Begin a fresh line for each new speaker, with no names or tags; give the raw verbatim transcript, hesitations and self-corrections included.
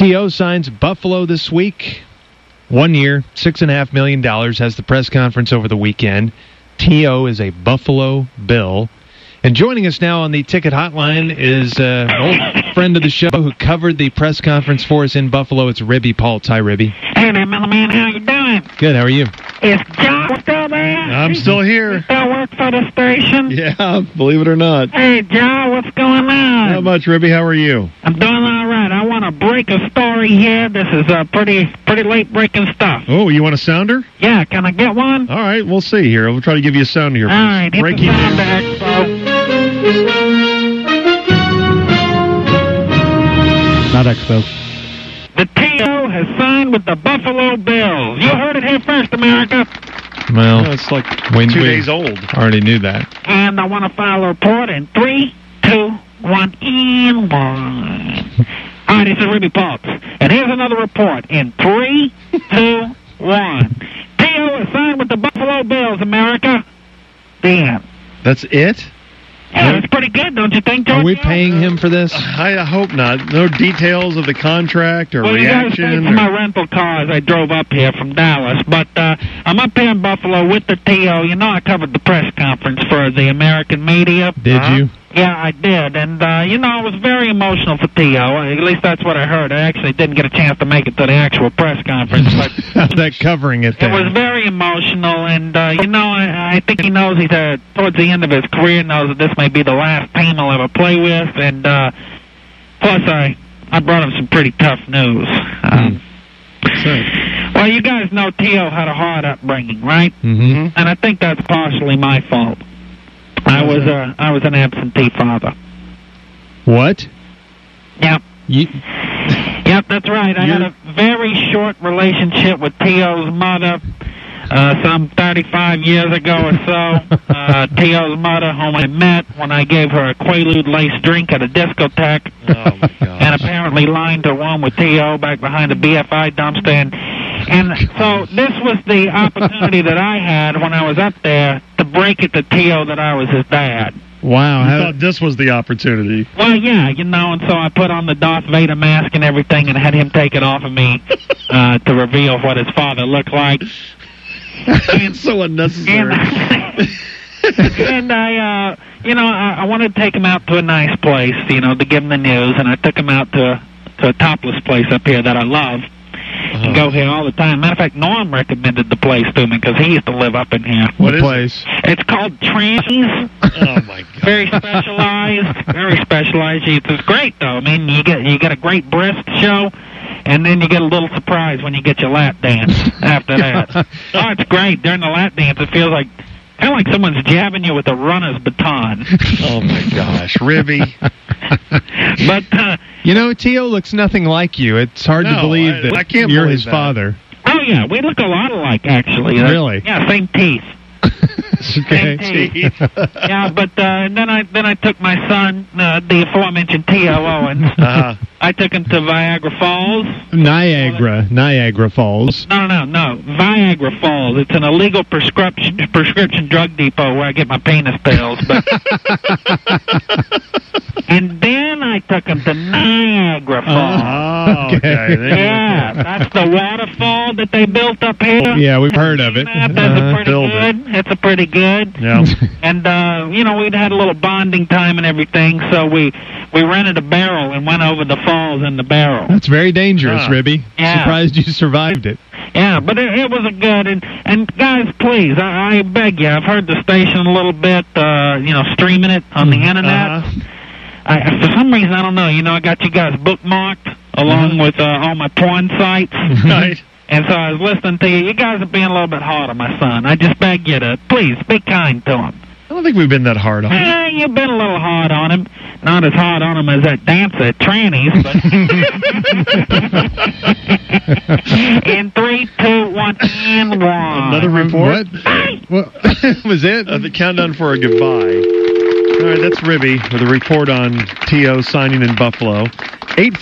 T O signs Buffalo this week. One year, six and a half million dollars, has the press conference over the weekend. T O is a Buffalo Bill. And joining us now on the ticket hotline is uh, an old friend of the show who covered the press conference for us in Buffalo. It's Ribby Paltz. Hi, Ribby.
Hey there, man. How you doing?
Good. How are you?
Is John still there?
I'm still here.
You still work for the station?
Yeah, believe it or not.
Hey, John, what's going on?
Not much, Ribby. How are you?
I'm doing all right. I want to break a story here. This is uh, pretty pretty late-breaking stuff.
Oh, you want a sounder?
Yeah, can I get one?
All right, we'll see here. We'll try to give you a sound here.
All right, hit
Breaking
the sound
news.
Expo.
Not Expo.
The T O has signed with the Buffalo Bills. You heard it here first, America.
Well,
Oh, it's like
when
two
we
days old.
already knew that.
And I want to file a report in three, two, one, and one. All right, this is Ribby Paltz. And here's another report in three, two, one. T O is signed with the Buffalo Bills, America. The end.
That's it?
Yeah, that's pretty good, don't you think, George?
Are we paying him for this?
I I hope not. No details of the contract or
Well, you guys
reaction.
paid for
or-
my rental car as I drove up here from Dallas, but uh, I'm up here in Buffalo with the T O. You know, I covered the press conference for the American media.
Did
Uh-huh.
you?
Yeah, I did, and uh, you know, it was very emotional for T O. At least that's what I heard. I actually didn't get a chance to make it to the actual press conference, but
How's that covering it
it
there?
was very emotional. And uh, you know, I, I think he knows he's uh, towards the end of his career. Knows that this may be the last team he'll ever play with, and uh, plus, I I brought him some pretty tough news. Um, well, you guys know T O had a hard upbringing, right?
Mm-hmm.
And I think that's partially my fault. I was uh, I was an absentee father.
What?
Yep.
You,
Yep, that's right. I had a very short relationship with T O's mother uh, some thirty-five years ago or so. Uh, T O's mother, whom I met when I gave her a Quaalude-laced drink at a discotheque.
Oh, my gosh.
And apparently lined her room with T O back behind the B F I dumpster. And, and so this was the opportunity that I had when I was up there to break it to T O that I was his dad.
wow.
I
How,
thought this was the opportunity.
Well, yeah, you know, and so I put on the Darth Vader mask and everything and had him take it off of me uh, to reveal what his father looked like.
It's so unnecessary.
And, and I, uh, you know, I, I wanted to take him out to a nice place, you know, to give him the news, and I took him out to, to a topless place up here that I love.
Uh-huh.
And go here all the time. Matter of fact, Norm recommended the place to me because he used to live up in here.
what
is it?
place?
It's called Trannies.
Oh, my God.
Very specialized, very specialized. It's great though. I mean, you get you get a great breast show, and then you get a little surprise when you get your lap dance after that. Oh, it's great. During the lap dance, it feels like kind of like someone's jabbing you with a runner's baton.
Oh, my gosh. Ribby.
But uh,
You know, T O looks nothing like you. It's hard to
No,
believe
I-
that
I can't
you're
believe
his
that.
father.
oh yeah, we look a lot alike actually. Uh,
Really?
Yeah, same teeth.
Okay.
Teeth. Yeah, but uh, then I then I took my son, uh, the aforementioned T O Owens.
Uh-huh.
I took him to Viagra Falls.
Niagara. Niagara Falls.
No, no, no, Viagra Falls. It's an illegal prescription prescription drug depot where I get my penis pills. But and then I took him to Niagara Falls.
Oh, okay.
Okay.
There you
Yeah,
go.
that's the waterfall that they built up here.
Yeah, we've heard of it.
That's
Uh,
a pretty
build it.
good. It's a pretty good.
Yeah.
And uh, you know, we'd had a little bonding time and everything, so we we rented a barrel and went over the falls in the barrel.
That's very dangerous,
Ah.
Ribby.
Yeah.
Surprised you survived it.
Yeah, but it, it was a good. And and guys, please, I, I beg you. I've heard the station a little bit. Uh, you know, streaming it on the internet.
Uh-huh.
I, for some reason, I don't know. You know, I got you guys bookmarked along with uh, all my porn sites.
Right.
And so I was listening to you. You guys are being a little bit hard on my son. I just beg you to, please, be kind to him.
I don't think we've been that hard on him.
Eh, you've been a little hard on him. Not as hard on him as that dancer at Trannies, but... In three, two, one, and one.
Another report?
What? What was it?
Uh, the countdown for a goodbye. All right, that's Ribby with a report on T O signing in Buffalo. eight